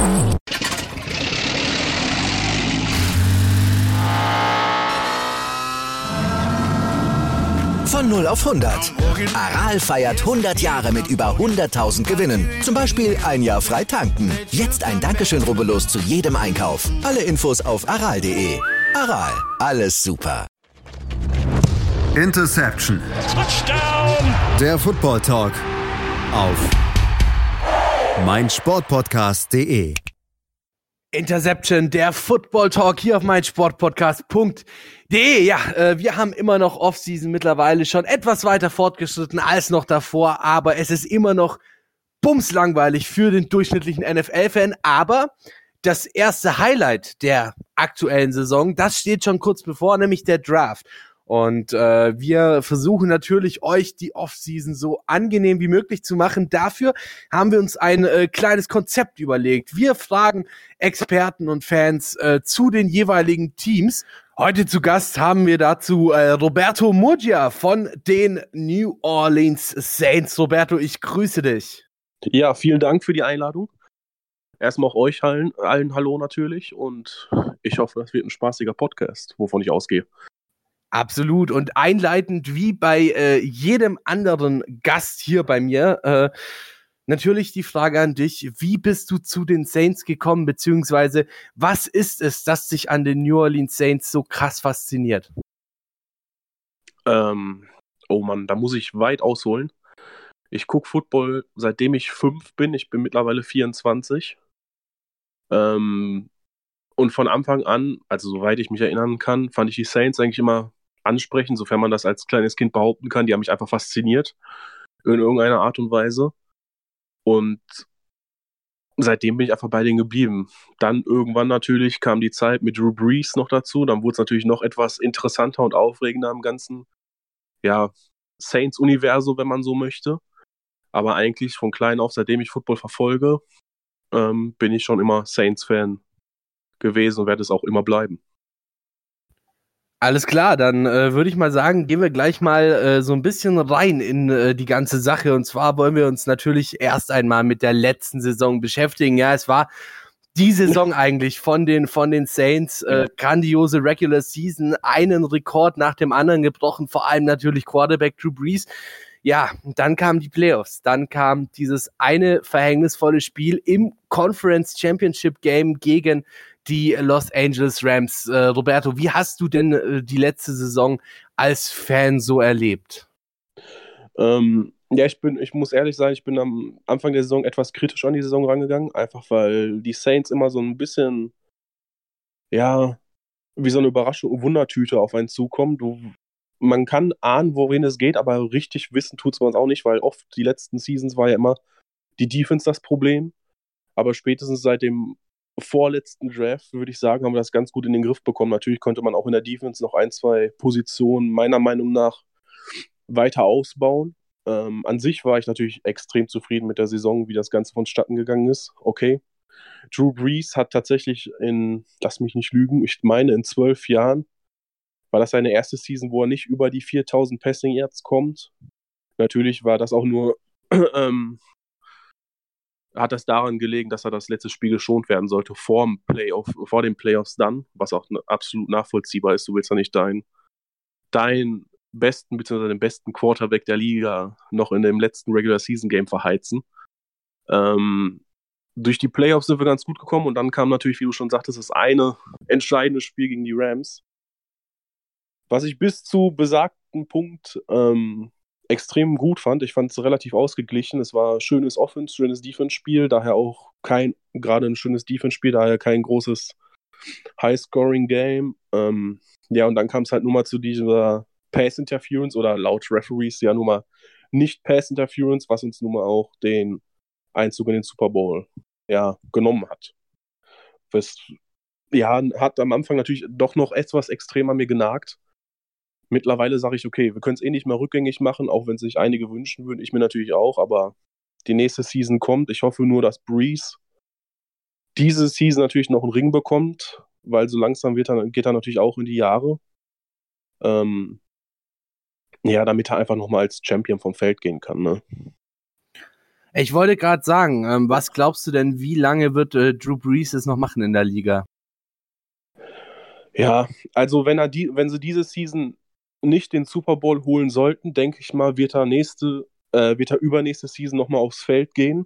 Von 0 auf 100. Aral feiert 100 Jahre mit über 100.000 Gewinnen. Zum Beispiel ein Jahr frei tanken. Jetzt ein Dankeschön, rubbellos zu jedem Einkauf. Alle Infos auf aral.de. Aral, alles super. Interception. Touchdown. Der Football Talk auf meinsportpodcast.de. Interception, der Football Talk hier auf meinsportpodcast.de. Ja, wir haben immer noch Offseason, mittlerweile schon etwas weiter fortgeschritten als noch davor, aber es ist immer noch bumslangweilig für den durchschnittlichen NFL-Fan. Aber das erste Highlight der aktuellen Saison, das steht schon kurz bevor, nämlich der Draft. Und wir versuchen natürlich, euch die Offseason so angenehm wie möglich zu machen. Dafür haben wir uns ein kleines Konzept überlegt. Wir fragen Experten und Fans zu den jeweiligen Teams. Heute zu Gast haben wir dazu Roberto Murgia von den New Orleans Saints. Roberto, ich grüße dich. Ja, vielen Dank für die Einladung. Erstmal auch euch allen Hallo natürlich. Und ich hoffe, es wird ein spaßiger Podcast, wovon ich ausgehe. Absolut. Und einleitend wie bei jedem anderen Gast hier bei mir, natürlich die Frage an dich, wie bist du zu den Saints gekommen, beziehungsweise was ist es, das dich an den New Orleans Saints so krass fasziniert? Oh Mann, da muss ich weit ausholen. Ich gucke Football, seitdem ich 5 bin. Ich bin mittlerweile 24. Und von Anfang an, also soweit ich mich erinnern kann, fand ich die Saints eigentlich immer ansprechend, sofern man das als kleines Kind behaupten kann. Die haben mich einfach fasziniert in irgendeiner Art und Weise. Und seitdem bin ich einfach bei denen geblieben. Dann irgendwann natürlich kam die Zeit mit Drew Brees noch dazu. Dann wurde es natürlich noch etwas interessanter und aufregender im ganzen, ja, Saints-Universum, wenn man so möchte. Aber eigentlich von klein auf, seitdem ich Football verfolge, bin ich schon immer Saints-Fan gewesen und werde es auch immer bleiben. Alles klar, dann würde ich mal sagen, gehen wir gleich mal so ein bisschen rein in die ganze Sache. Und zwar wollen wir uns natürlich erst einmal mit der letzten Saison beschäftigen. Ja, es war die Saison eigentlich von den Saints, grandiose Regular Season, einen Rekord nach dem anderen gebrochen, vor allem natürlich Quarterback Drew Brees. Ja, dann kamen die Playoffs, dann kam dieses eine verhängnisvolle Spiel im Conference Championship Game gegen die Los Angeles Rams. Roberto, wie hast du denn die letzte Saison als Fan so erlebt? Ja, ich muss ehrlich sagen, ich bin am Anfang der Saison etwas kritisch an die Saison rangegangen, einfach weil die Saints immer so ein bisschen, ja, wie so eine Überraschung, Wundertüte auf einen zukommen. Man kann ahnen, worin es geht, aber richtig wissen tut man es auch nicht, weil oft die letzten Seasons war ja immer die Defense das Problem. Aber spätestens seit dem vorletzten Draft, würde ich sagen, haben wir das ganz gut in den Griff bekommen. Natürlich konnte man auch in der Defense noch 1, 2 Positionen meiner Meinung nach weiter ausbauen. An sich war ich natürlich extrem zufrieden mit der Saison, wie das Ganze vonstatten gegangen ist. Okay. Drew Brees hat tatsächlich lass mich nicht lügen, ich meine in 12 Jahren war das seine erste Season, wo er nicht über die 4000 Passing Yards kommt. Natürlich war das auch nur hat das daran gelegen, dass er das letzte Spiel geschont werden sollte vor den Playoffs dann, was auch absolut nachvollziehbar ist. Du willst ja nicht deinen besten, beziehungsweise den besten Quarterback der Liga noch in dem letzten Regular Season Game verheizen. Durch die Playoffs sind wir ganz gut gekommen und dann kam natürlich, wie du schon sagtest, das eine entscheidende Spiel gegen die Rams. Was ich bis zu besagten Punkt extrem gut fand. Ich fand es relativ ausgeglichen. Es war schönes Offense, schönes Defense-Spiel, daher auch gerade ein schönes Defense-Spiel, daher kein großes High-Scoring-Game. Ja, und dann kam es halt nur mal zu dieser Pass-Interference oder laut Referees ja nur mal nicht Pass-Interference, was uns nun mal auch den Einzug in den Super Bowl genommen hat. Hat am Anfang natürlich doch noch etwas extrem an mir genagt. Mittlerweile sage ich, okay, wir können es nicht mehr rückgängig machen, auch wenn sich einige wünschen würden, ich mir natürlich auch, aber die nächste Season kommt. Ich hoffe nur, dass Brees diese Season natürlich noch einen Ring bekommt, weil so langsam geht er natürlich auch in die Jahre. Damit er einfach nochmal als Champion vom Feld gehen kann, ne? Ich wollte gerade sagen, was glaubst du denn, wie lange wird Drew Brees es noch machen in der Liga? Ja, also wenn sie diese Season nicht den Super Bowl holen sollten, denke ich mal, wird er übernächste Season nochmal aufs Feld gehen.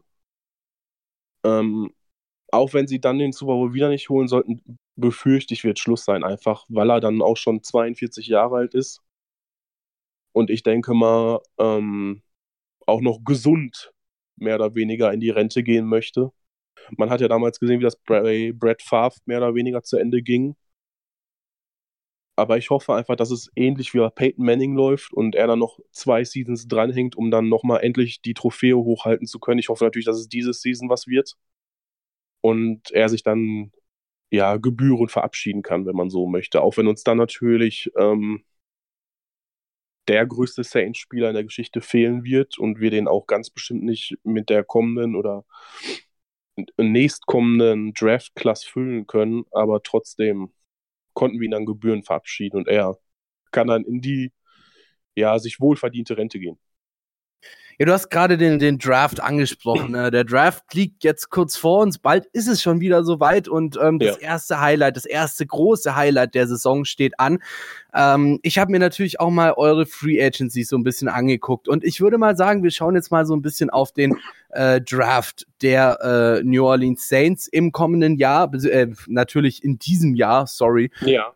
Auch wenn sie dann den Super Bowl wieder nicht holen sollten, befürchte ich, wird Schluss sein, einfach weil er dann auch schon 42 Jahre alt ist. Und ich denke mal, auch noch gesund mehr oder weniger in die Rente gehen möchte. Man hat ja damals gesehen, wie das bei Brett Favre mehr oder weniger zu Ende ging. Aber ich hoffe einfach, dass es ähnlich wie bei Peyton Manning läuft und er dann noch 2 Seasons dranhängt, um dann nochmal endlich die Trophäe hochhalten zu können. Ich hoffe natürlich, dass es diese Season was wird und er sich dann ja gebührend verabschieden kann, wenn man so möchte. Auch wenn uns dann natürlich der größte Saints-Spieler in der Geschichte fehlen wird und wir den auch ganz bestimmt nicht mit der kommenden oder nächstkommenden Draft-Class füllen können, aber trotzdem konnten wir ihn dann gebührend verabschieden und er kann dann in die sich wohlverdiente Rente gehen. Ja, du hast gerade den Draft angesprochen. Der Draft liegt jetzt kurz vor uns. Bald ist es schon wieder soweit und das erste Highlight, das erste große Highlight der Saison steht an. Ich habe mir natürlich auch mal eure Free Agency so ein bisschen angeguckt und ich würde mal sagen, wir schauen jetzt mal so ein bisschen auf den Draft der New Orleans Saints im kommenden Jahr, natürlich in diesem Jahr, sorry. Ja.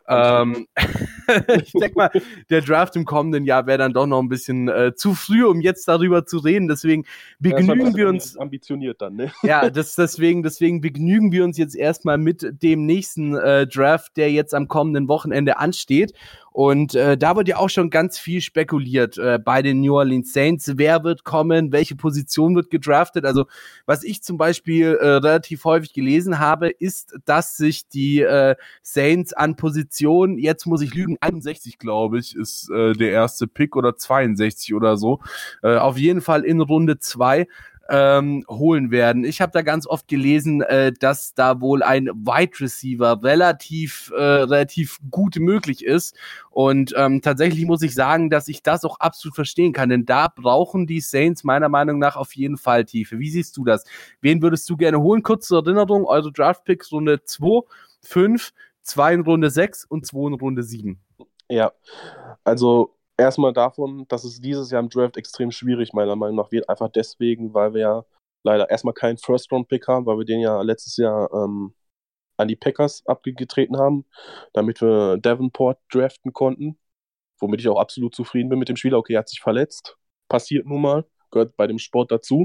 Ich denke mal, der Draft im kommenden Jahr wäre dann doch noch ein bisschen zu früh, um jetzt darüber zu reden. Deswegen begnügen wir uns. Ambitioniert dann, ne? Ja, deswegen begnügen wir uns jetzt erstmal mit dem nächsten Draft, der jetzt am kommenden Wochenende ansteht. Und da wird ja auch schon ganz viel spekuliert bei den New Orleans Saints. Wer wird kommen? Welche Position wird gedraftet? Also was ich zum Beispiel relativ häufig gelesen habe, ist, dass sich die Saints an Position, jetzt muss ich lügen, 61 glaube ich, ist der erste Pick oder 62 oder so. Auf jeden Fall in Runde 2 holen werden. Ich habe da ganz oft gelesen, dass da wohl ein Wide Receiver relativ gut möglich ist. Und tatsächlich muss ich sagen, dass ich das auch absolut verstehen kann, denn da brauchen die Saints meiner Meinung nach auf jeden Fall Tiefe. Wie siehst du das? Wen würdest du gerne holen? Kurz zur Erinnerung, eure Draft-Picks Runde 2, 5, 2 in Runde 6 und 2 in Runde 7. Ja, also erstmal davon, dass es dieses Jahr im Draft extrem schwierig meiner Meinung nach wird, einfach deswegen, weil wir ja leider erstmal keinen First-Round-Pick haben, weil wir den ja letztes Jahr an die Packers abgetreten haben, damit wir Davenport draften konnten, womit ich auch absolut zufrieden bin mit dem Spieler. Okay, er hat sich verletzt, passiert nun mal, gehört bei dem Sport dazu.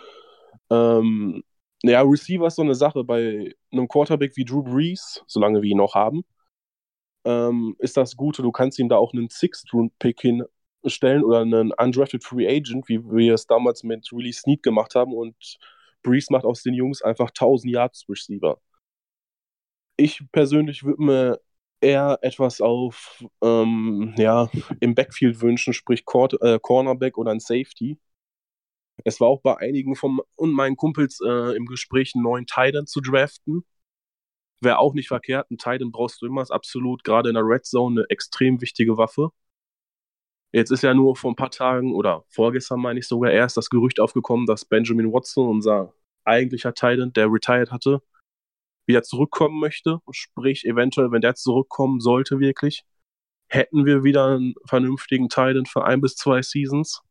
Receiver ist so eine Sache, bei einem Quarterback wie Drew Brees, solange wir ihn noch haben, ist das Gute, du kannst ihm da auch einen Sixth-Round-Pick hinstellen oder einen undrafted Free Agent, wie wir es damals mit Willie Snead gemacht haben und Brees macht aus den Jungs einfach 1000 Yards Receiver. Ich persönlich würde mir eher etwas auf im Backfield wünschen, sprich Cornerback oder ein Safety. Es war auch bei einigen von meinen Kumpels im Gespräch, einen neuen Tight End zu draften. Wäre auch nicht verkehrt. Ein Tight End brauchst du immer, ist absolut gerade in der Red Zone eine extrem wichtige Waffe. Jetzt ist ja nur vor ein paar Tagen oder vorgestern, meine ich sogar, erst das Gerücht aufgekommen, dass Benjamin Watson, unser eigentlicher Tight End, der retired hatte, wieder zurückkommen möchte. Sprich, eventuell, wenn der zurückkommen sollte wirklich, hätten wir wieder einen vernünftigen Tight End für 1 bis 2 Seasons.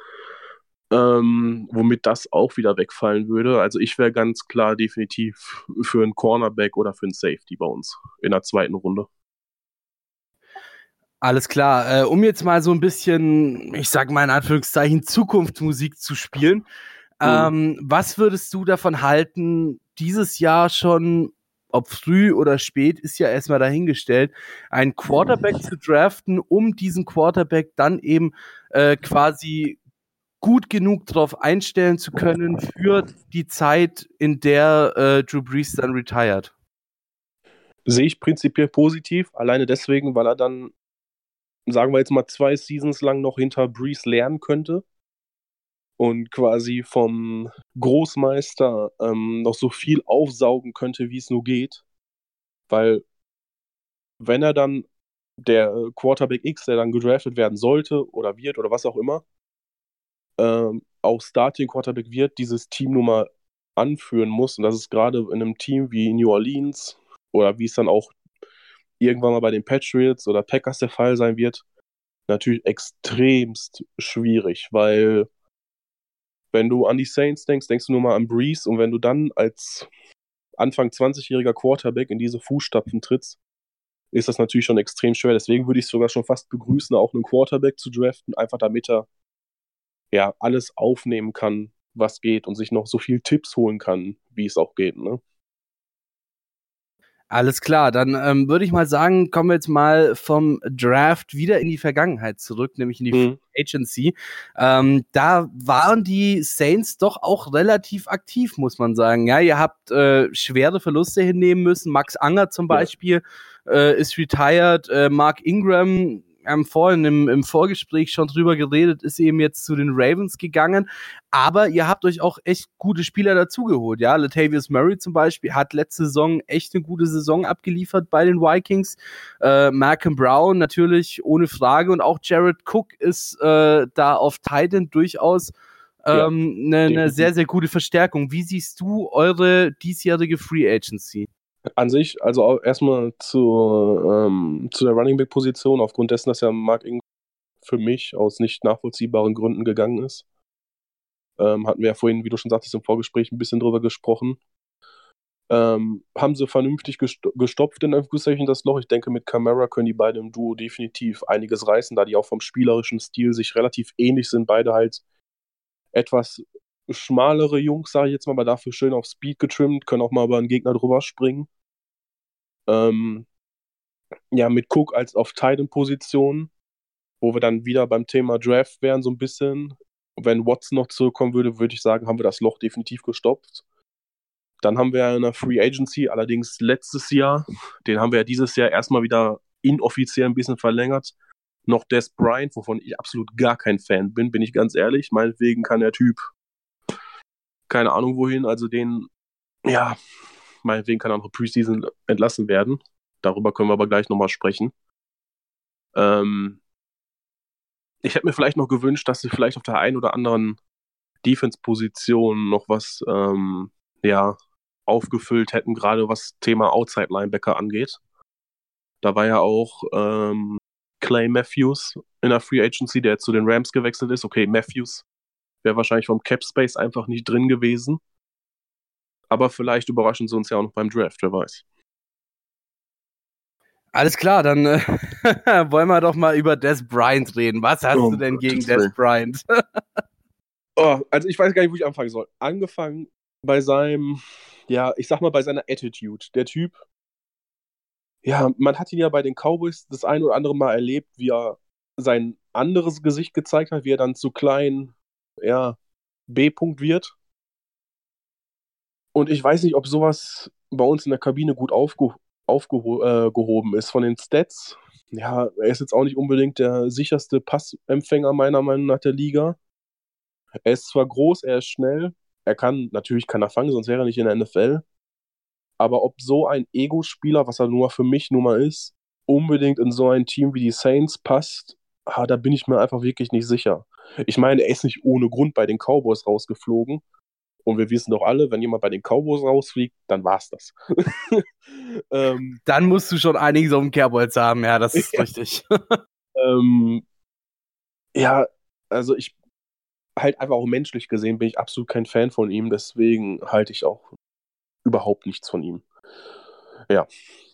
Womit das auch wieder wegfallen würde. Also ich wäre ganz klar definitiv für einen Cornerback oder für einen Safety bei uns in der 2. Runde. Alles klar. Um jetzt mal so ein bisschen, ich sag mal in Anführungszeichen, Zukunftsmusik zu spielen. Was würdest du davon halten, dieses Jahr schon, ob früh oder spät, ist ja erstmal dahingestellt, einen Quarterback zu draften, um diesen Quarterback dann eben quasi gut genug darauf einstellen zu können für die Zeit, in der Drew Brees dann retired? Sehe ich prinzipiell positiv, alleine deswegen, weil er dann, sagen wir jetzt mal, 2 Seasons lang noch hinter Brees lernen könnte und quasi vom Großmeister noch so viel aufsaugen könnte, wie es nur geht. Weil wenn er dann der Quarterback X, der dann gedraftet werden sollte oder wird oder was auch immer, auch Starting Quarterback wird, dieses Team nun mal anführen muss. Und das ist gerade in einem Team wie New Orleans oder wie es dann auch irgendwann mal bei den Patriots oder Packers der Fall sein wird, natürlich extremst schwierig, weil wenn du an die Saints denkst, denkst du nur mal an Breeze, und wenn du dann als Anfang 20-jähriger Quarterback in diese Fußstapfen trittst, ist das natürlich schon extrem schwer. Deswegen würde ich es sogar schon fast begrüßen, auch einen Quarterback zu draften, einfach damit er ja alles aufnehmen kann, was geht, und sich noch so viel Tipps holen kann, wie es auch geht, ne? Alles klar, dann würde ich mal sagen, kommen wir jetzt mal vom Draft wieder in die Vergangenheit zurück, nämlich in die Free Agency. Da waren die Saints doch auch relativ aktiv, muss man sagen. Ja, ihr habt schwere Verluste hinnehmen müssen. Max Unger zum Beispiel ist retired. Mark Ingram, haben vorhin im Vorgespräch schon drüber geredet, ist eben jetzt zu den Ravens gegangen. Aber ihr habt euch auch echt gute Spieler dazugeholt. Ja, Latavius Murray zum Beispiel hat letzte Saison echt eine gute Saison abgeliefert bei den Vikings. Malcolm Brown natürlich ohne Frage, und auch Jared Cook ist da auf Tight End durchaus eine sehr, sehr gute Verstärkung. Wie siehst du eure diesjährige Free Agency? An sich, also auch erstmal zu der Running Back Position, aufgrund dessen, dass ja Mark Ingram für mich aus nicht nachvollziehbaren Gründen gegangen ist. Hatten wir ja vorhin, wie du schon sagtest, im Vorgespräch ein bisschen drüber gesprochen. Haben sie vernünftig gestopft in Anführungszeichen das Loch. Ich denke, mit Kamara können die beiden im Duo definitiv einiges reißen, da die auch vom spielerischen Stil sich relativ ähnlich sind. Beide halt etwas schmalere Jungs, sage ich jetzt mal, aber dafür schön auf Speed getrimmt, können auch mal über einen Gegner drüber springen. Ja, mit Cook als auf Tight-End-Position, wo wir dann wieder beim Thema Draft wären, so ein bisschen. Wenn Watson noch zurückkommen würde, würde ich sagen, haben wir das Loch definitiv gestopft. Dann haben wir eine Free Agency, allerdings letztes Jahr, den haben wir ja dieses Jahr erstmal wieder inoffiziell ein bisschen verlängert. Noch Dez Bryant, wovon ich absolut gar kein Fan bin ich ganz ehrlich. Meinetwegen kann der Typ keine Ahnung wohin, also meinetwegen kann er noch Preseason entlassen werden. Darüber können wir aber gleich nochmal sprechen. Ich hätte mir vielleicht noch gewünscht, dass sie vielleicht auf der einen oder anderen Defense-Position noch was aufgefüllt hätten, gerade was Thema Outside-Linebacker angeht. Da war ja auch Clay Matthews in der Free Agency, der zu den Rams gewechselt ist. Okay, Matthews wäre wahrscheinlich vom Cap Space einfach nicht drin gewesen. Aber vielleicht überraschen sie uns ja auch noch beim Draft, wer weiß. Alles klar, dann wollen wir doch mal über Dez Bryant reden. Was hast du denn gegen Dez Bryant? Also ich weiß gar nicht, wo ich anfangen soll. Angefangen bei seinem, ich sag mal, bei seiner Attitude. Der Typ, man hat ihn ja bei den Cowboys das ein oder andere Mal erlebt, wie er sein anderes Gesicht gezeigt hat, wie er dann zu klein, B-Punkt wird. Und ich weiß nicht, ob sowas bei uns in der Kabine gut aufgehoben ist von den Stats. Ja, er ist jetzt auch nicht unbedingt der sicherste Passempfänger meiner Meinung nach der Liga. Er ist zwar groß, er ist schnell, natürlich kann er fangen, sonst wäre er nicht in der NFL. Aber ob so ein Ego-Spieler, was er nur für mich nun mal ist, unbedingt in so ein Team wie die Saints passt, da bin ich mir einfach wirklich nicht sicher. Ich meine, er ist nicht ohne Grund bei den Cowboys rausgeflogen. Und wir wissen doch alle, wenn jemand bei den Cowboys rausfliegt, dann war's das. Dann musst du schon einiges auf dem Kerbholz haben, ja, das ist richtig. Also ich halt einfach auch menschlich gesehen bin ich absolut kein Fan von ihm, deswegen halte ich auch überhaupt nichts von ihm. Ja.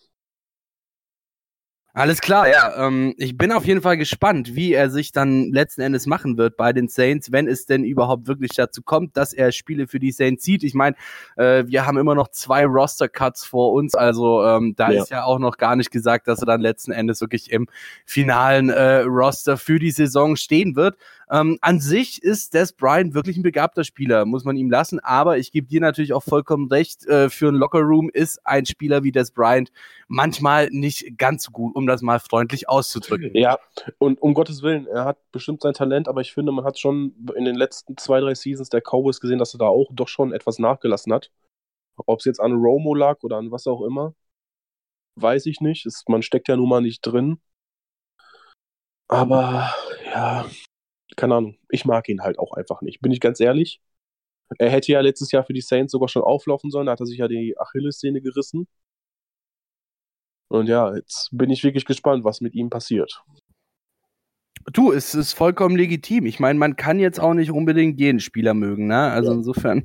Alles klar, ich bin auf jeden Fall gespannt, wie er sich dann letzten Endes machen wird bei den Saints, wenn es denn überhaupt wirklich dazu kommt, dass er Spiele für die Saints sieht. Ich meine, wir haben immer noch 2 Roster-Cuts vor uns, also ist ja auch noch gar nicht gesagt, dass er dann letzten Endes wirklich im finalen Roster für die Saison stehen wird. An sich ist Dez Bryant wirklich ein begabter Spieler, muss man ihm lassen, aber ich gebe dir natürlich auch vollkommen recht, für einen Lockerroom ist ein Spieler wie Dez Bryant manchmal nicht ganz so gut, um das mal freundlich auszudrücken. Ja, und um Gottes Willen, er hat bestimmt sein Talent, aber ich finde, man hat schon in den letzten 2-3 Seasons der Cowboys gesehen, dass er da auch doch schon etwas nachgelassen hat. Ob es jetzt an Romo lag oder an was auch immer, weiß ich nicht. Man steckt ja nun mal nicht drin. Aber keine Ahnung, ich mag ihn halt auch einfach nicht. Bin ich ganz ehrlich. Er hätte ja letztes Jahr für die Saints sogar schon auflaufen sollen, da hat er sich ja die Achillessehne gerissen. Und ja, jetzt bin ich wirklich gespannt, was mit ihm passiert. Du, es ist vollkommen legitim. Ich meine, man kann jetzt auch nicht unbedingt jeden Spieler mögen, ne? Also insofern.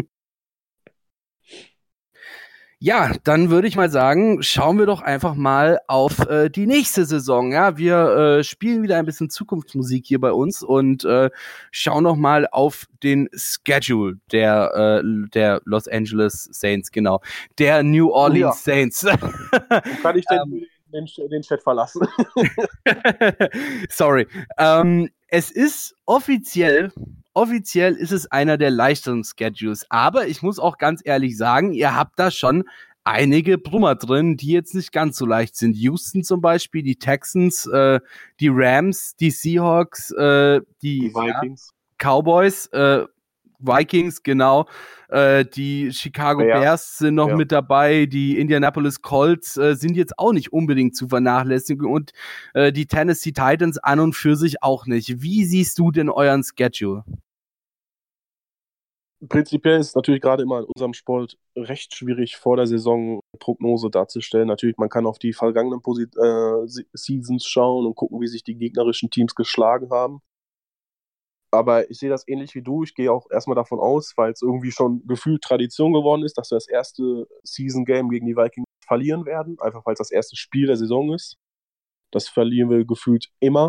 Ja, dann würde ich mal sagen, schauen wir doch einfach mal auf die nächste Saison. Ja, wir spielen wieder ein bisschen Zukunftsmusik hier bei uns und schauen noch mal auf den Schedule der Los Angeles Saints, genau, der New Orleans Saints. Kann ich den Chat verlassen? Sorry. Es ist offiziell ist es einer der leichteren Schedules, aber ich muss auch ganz ehrlich sagen, ihr habt da schon einige Brummer drin, die jetzt nicht ganz so leicht sind. Houston zum Beispiel, die Texans, die Rams, die Seahawks, die Vikings, Cowboys, Vikings, genau. Die Chicago Bears sind noch mit dabei. Die Indianapolis Colts sind jetzt auch nicht unbedingt zu vernachlässigen und die Tennessee Titans an und für sich auch nicht. Wie siehst du denn euren Schedule? Prinzipiell ist es natürlich gerade immer in unserem Sport recht schwierig, vor der Saison Prognose darzustellen. Natürlich, man kann auf die vergangenen Seasons schauen und gucken, wie sich die gegnerischen Teams geschlagen haben. Aber ich sehe das ähnlich wie du. Ich gehe auch erstmal davon aus, weil es irgendwie schon gefühlt Tradition geworden ist, dass wir das erste Season-Game gegen die Vikings verlieren werden. Einfach weil es das erste Spiel der Saison ist. Das verlieren wir gefühlt immer.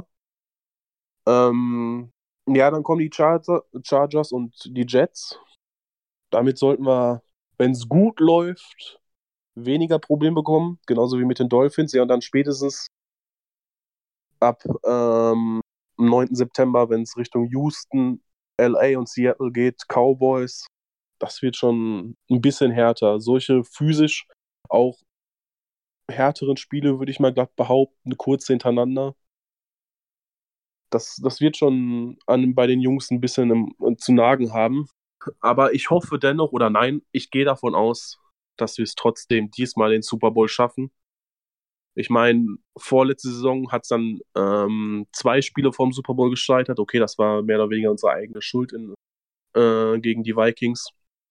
Ja, dann kommen die Chargers und die Jets. Damit sollten wir, wenn es gut läuft, weniger Probleme bekommen. Genauso wie mit den Dolphins. Ja, und dann spätestens ab am 9. September, wenn es Richtung Houston, LA und Seattle geht, Cowboys, das wird schon ein bisschen härter. Solche physisch auch härteren Spiele, würde ich mal glatt behaupten, kurz hintereinander. Das wird schon bei den Jungs ein bisschen zu nagen haben. Aber ich hoffe dennoch, oder nein, ich gehe davon aus, dass wir es trotzdem diesmal den Super Bowl schaffen. Ich meine, vorletzte Saison hat es dann 2 Spiele vom Super Bowl gescheitert. Okay, das war mehr oder weniger unsere eigene Schuld gegen die Vikings.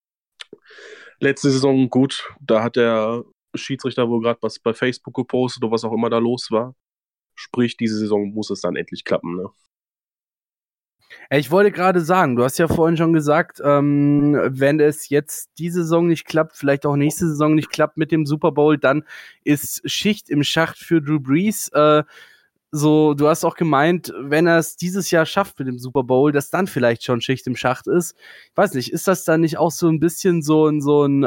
Letzte Saison, gut, da hat der Schiedsrichter wohl gerade was bei Facebook gepostet oder was auch immer da los war. Sprich, diese Saison muss es dann endlich klappen, ne? Ich wollte gerade sagen, du hast ja vorhin schon gesagt, wenn es jetzt diese Saison nicht klappt, vielleicht auch nächste Saison nicht klappt mit dem Super Bowl, dann ist Schicht im Schacht für Drew Brees. Du hast auch gemeint, wenn er es dieses Jahr schafft mit dem Super Bowl, dass dann vielleicht schon Schicht im Schacht ist. Ich weiß nicht, ist das dann nicht auch so ein bisschen so ein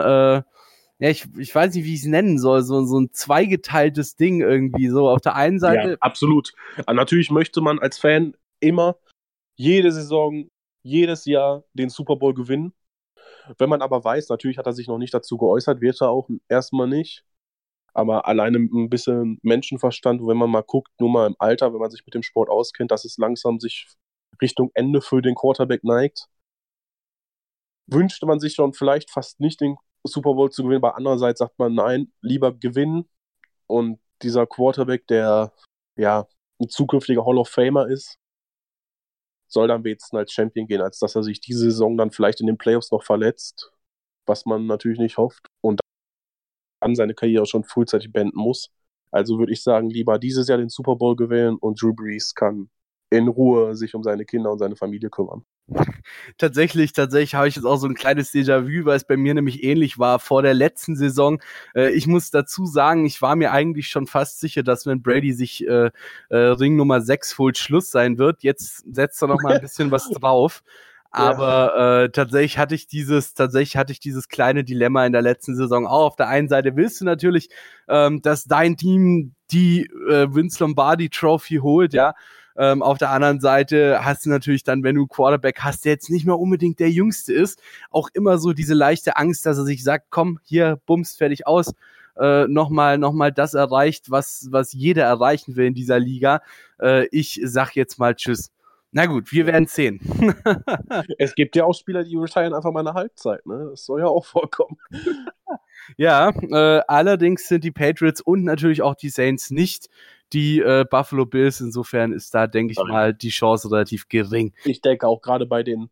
ich weiß nicht, wie ich es nennen soll, so ein zweigeteiltes Ding irgendwie, so auf der einen Seite. Ja, absolut. Aber natürlich möchte man als Fan immer jede Saison, jedes Jahr den Super Bowl gewinnen. Wenn man aber weiß, natürlich hat er sich noch nicht dazu geäußert, wird er auch erstmal nicht. Aber alleine ein bisschen Menschenverstand, wenn man mal guckt, nur mal im Alter, wenn man sich mit dem Sport auskennt, dass es langsam sich Richtung Ende für den Quarterback neigt, wünschte man sich schon vielleicht fast nicht den Super Bowl zu gewinnen. Aber andererseits sagt man, nein, lieber gewinnen. Und dieser Quarterback, der ja ein zukünftiger Hall of Famer ist, soll dann wenigstens als Champion gehen, als dass er sich diese Saison dann vielleicht in den Playoffs noch verletzt, was man natürlich nicht hofft und dann seine Karriere schon frühzeitig beenden muss. Also würde ich sagen, lieber dieses Jahr den Super Bowl gewinnen und Drew Brees kann in Ruhe sich um seine Kinder und seine Familie kümmern. Tatsächlich habe ich jetzt auch so ein kleines Déjà-vu, weil es bei mir nämlich ähnlich war vor der letzten Saison. Ich muss dazu sagen, ich war mir eigentlich schon fast sicher, dass wenn Brady sich Ring Nummer 6 holt, Schluss sein wird. Jetzt setzt er noch mal ein bisschen was drauf. Aber tatsächlich hatte ich dieses kleine Dilemma in der letzten Saison auch. Auf der einen Seite willst du natürlich, dass dein Team die Vince Lombardi Trophy holt, ja. Auf der anderen Seite hast du natürlich dann, wenn du Quarterback hast, der jetzt nicht mehr unbedingt der Jüngste ist, auch immer so diese leichte Angst, dass er sich sagt, komm, hier, bums, fertig aus, nochmal das erreicht, was jeder erreichen will in dieser Liga. Ich sag jetzt mal Tschüss. Na gut, wir werden sehen. Es gibt ja auch Spieler, die retiren einfach mal eine Halbzeit, ne? Das soll ja auch vorkommen. Ja, allerdings sind die Patriots und natürlich auch die Saints nicht die Buffalo Bills. Insofern ist da, denke ich mal, die Chance relativ gering. Ich denke auch gerade bei den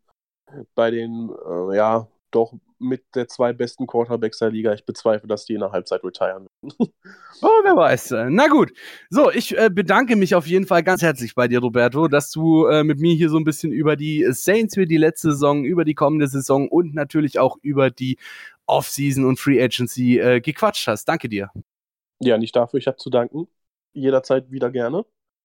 doch mit der 2 besten Quarterbacks der Liga. Ich bezweifle, dass die in der Halbzeit retiren werden. Oh, wer weiß. Na gut. So, ich bedanke mich auf jeden Fall ganz herzlich bei dir, Roberto, dass du mit mir hier so ein bisschen über die Saints für die letzte Saison, über die kommende Saison und natürlich auch über die Offseason und Free Agency gequatscht hast. Danke dir. Ja, nicht dafür. Ich habe zu danken. Jederzeit wieder gerne.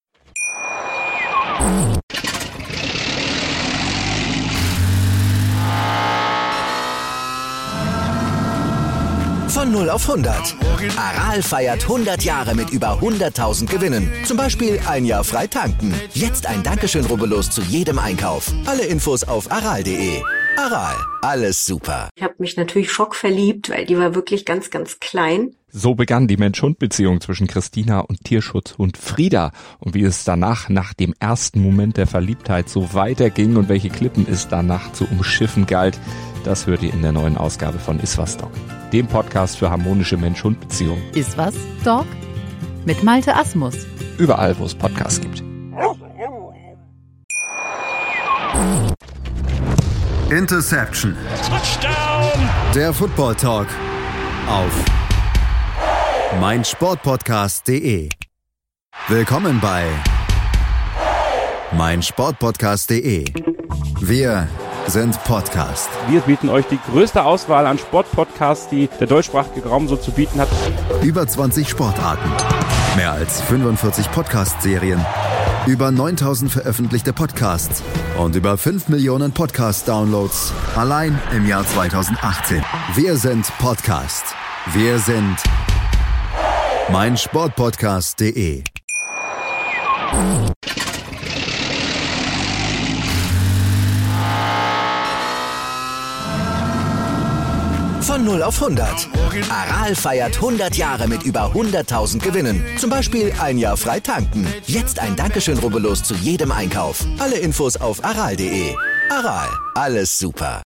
Von 0 auf 100. Aral feiert 100 Jahre mit über 100.000 Gewinnen. Zum Beispiel ein Jahr frei tanken. Jetzt ein Dankeschön, rubbellos zu jedem Einkauf. Alle Infos auf aral.de. Aral, alles super. Ich habe mich natürlich schockverliebt, weil die war wirklich ganz, ganz klein. So begann die Mensch-Hund-Beziehung zwischen Christina und Tierschutzhund Frieda. Und wie es danach, nach dem ersten Moment der Verliebtheit, so weiterging und welche Klippen es danach zu umschiffen galt, das hört ihr in der neuen Ausgabe von Iswas Dog, dem Podcast für harmonische Mensch-Hund-Beziehungen. Iswas Dog mit Malte Asmus. Überall, wo es Podcasts gibt. Interception. Touchdown. Der Football Talk auf meinsportpodcast.de. Willkommen bei meinsportpodcast.de. Wir sind Podcast. Wir bieten euch die größte Auswahl an Sportpodcasts, die der deutschsprachige Raum so zu bieten hat. Über 20 Sportarten, mehr als 45 Podcast-Serien, über 9000 veröffentlichte Podcasts und über 5 Millionen Podcast-Downloads allein im Jahr 2018. Wir sind Podcast. Wir sind meinsportpodcast.de. Von 0 auf 100. Aral feiert 100 Jahre mit über 100.000 Gewinnen. Zum Beispiel ein Jahr frei tanken. Jetzt ein Dankeschön, rubbellos zu jedem Einkauf. Alle Infos auf aral.de. Aral, alles super.